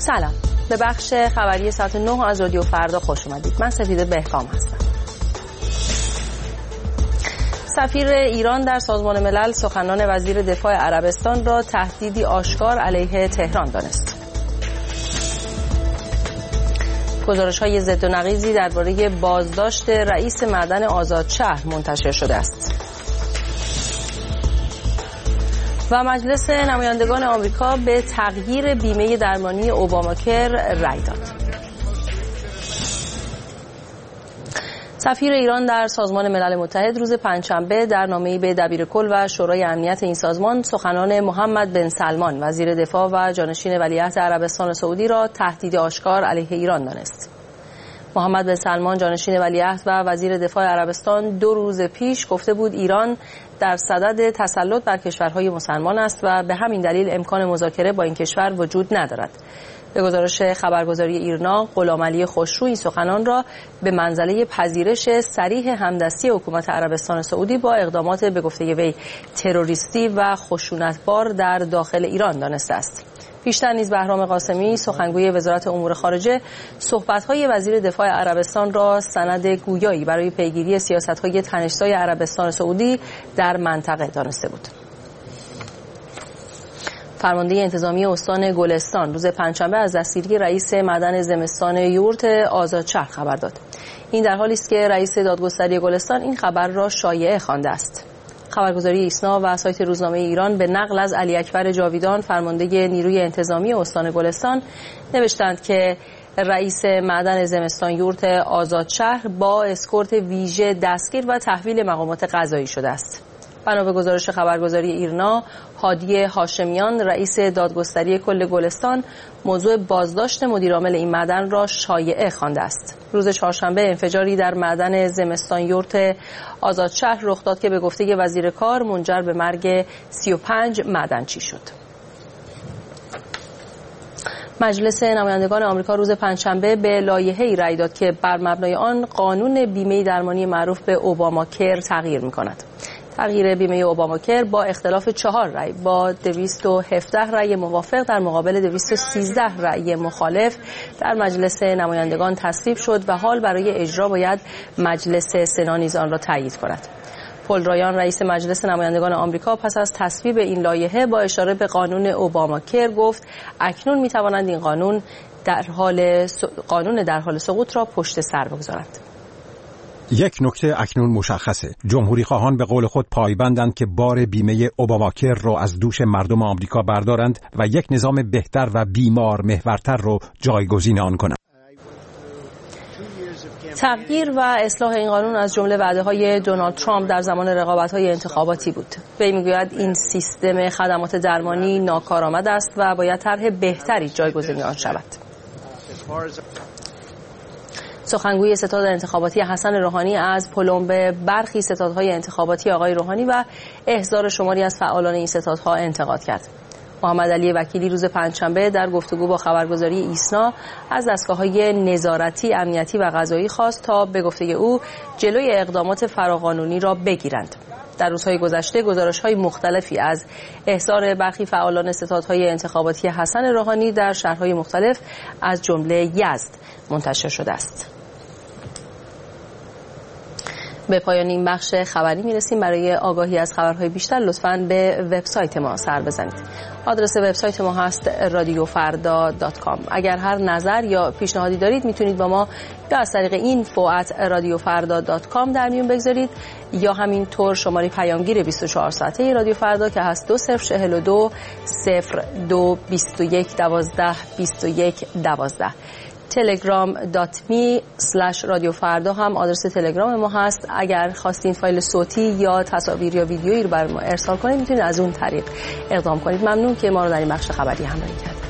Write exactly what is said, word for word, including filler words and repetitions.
سلام، به بخش خبری ساعت نه از رادیو فردا خوش اومدید. من سفیده بهکام هستم. سفیر ایران در سازمان ملل سخنان وزیر دفاع عربستان را تهدیدی آشکار علیه تهران دانست. گزارش‌های ضد و نقیضی درباره بازداشت رئیس معدن آزادشهر منتشر شده است. و مجلس نمایندگان آمریکا به تغییر بیمه درمانی اوباماکر رأی داد. سفیر ایران در سازمان ملل متحد روز پنجشنبه در نامه‌ای به دبیرکل و شورای امنیت این سازمان سخنان محمد بن سلمان وزیر دفاع و جانشین ولیعهد عربستان سعودی را تهدید آشکار علیه ایران دانست. محمد بن سلمان جانشین ولیعهد و وزیر دفاع عربستان دو روز پیش گفته بود ایران در صدد تسلط بر کشورهای مسلمان است و به همین دلیل امکان مذاکره با این کشور وجود ندارد. به گزارش خبرگزاری ایرنا، غلامعلی خوشرو این سخنان را به منزله پذیرش صریح همدستی حکومت عربستان سعودی با اقدامات به گفته وی تروریستی و خشونتبار در داخل ایران دانسته است. پیشتر نیز بهرام قاسمی سخنگوی وزارت امور خارجه صحبت‌های وزیر دفاع عربستان را سند گویایی برای پیگیری سیاست‌های تنش‌زای عربستان سعودی در منطقه دانسته بود. فرمانده انتظامی استان گلستان روز پنجشنبه از دستگیری رئیس معدن زمستان یورت آزادشهر خبر داد. این در حالی است که رئیس دادگستری گلستان این خبر را شایعه خوانده است. خبرگزاری ایسنا و سایت روزنامه ایران به نقل از علی اکبر جاویدان فرمانده نیروی انتظامی استان گلستان نوشتند که رئیس معدن زمستان یورت آزادشهر با اسکورت ویژه دستگیر و تحویل مقامات قضایی شده است. بنا به گزارش خبرگزاری ایرنا، هادی هاشمیان رئیس دادگستری کل گلستان موضوع بازداشت مدیرعامل این معدن را شایعه خوانده است. روز چهارشنبه انفجاری در معدن زمستان یورت آزادشهر رخ داد که به گفته وزیر کار منجر به مرگ سی و پنج معدنچی شد. مجلس نمایندگان آمریکا روز پنجشنبه به لایحه‌ای رأی داد که بر مبنای آن قانون بیمه درمانی معروف به اوباماکر تغییر می‌کند. تغییر بیمه اوباماکر با اختلاف چهار رأی با دویست و هفده رأی موافق در مقابل دویست و سیزده رأی مخالف در مجلس نمایندگان تصویب شد و حال برای اجرا باید مجلس سنا نیز آن را تایید کند. پل رایان رئیس مجلس نمایندگان آمریکا پس از تصویب این لایحه با اشاره به قانون اوباماکر گفت اکنون می‌توانند این قانون در حال س... قانون در حال سقوط را پشت سر بگذارند. یک نکته اکنون مشخصه. جمهوری خواهان به قول خود پایبندند که بار بیمه اوباماکر رو از دوش مردم آمریکا بردارند و یک نظام بهتر و بیمار محورتر رو جایگزین آن کنند. تغییر و اصلاح این قانون از جمله وعده‌های دونالد ترامپ در زمان رقابت‌های انتخاباتی بود. وی می‌گوید این سیستم خدمات درمانی ناکارآمد است و باید طرح بهتری جایگزین آن شود. سخنگوی ستاد انتخاباتی حسن روحانی از پلمب برخی ستادهای انتخاباتی آقای روحانی و احضار شماری از فعالان این ستادها انتقاد کرد. محمد علی وکیلی روز پنجشنبه در گفتگو با خبرگزاری ایسنا از دستگاه‌های نظارتی، امنیتی و قضایی خواست تا به گفته او جلوی اقدامات فراقانونی را بگیرند. در روزهای گذشته گزارش‌های مختلفی از احضار برخی فعالان ستادهای انتخاباتی حسن روحانی در شهرهای مختلف از جمله یزد منتشر شده است. به پایان این بخش خبری میرسیم. برای آگاهی از خبرهای بیشتر لطفاً به وبسایت ما سر بزنید. آدرس وبسایت ما هست رادیو فردا دات کام. اگر هر نظر یا پیشنهادی دارید میتونید با ما یا از طریق اینفو ات رادیو فردا دات کام در میون بگذارید یا همینطور شماره پیامگیر بیست و چهار ساعته رادیو فردا که هست دو صفر چهل و دو صفر دو بیست و یک دوازده بیست و یک دوازده. تلگرام دات می اسلش رادیو فردا هم آدرس تلگرام ما هست. اگر خواستین فایل صوتی یا تصاویر یا ویدیویی رو برای ما ارسال کنید میتونید از اون طریق اقدام کنید. ممنون که ما رو در این بخش خبری همراهی کردید.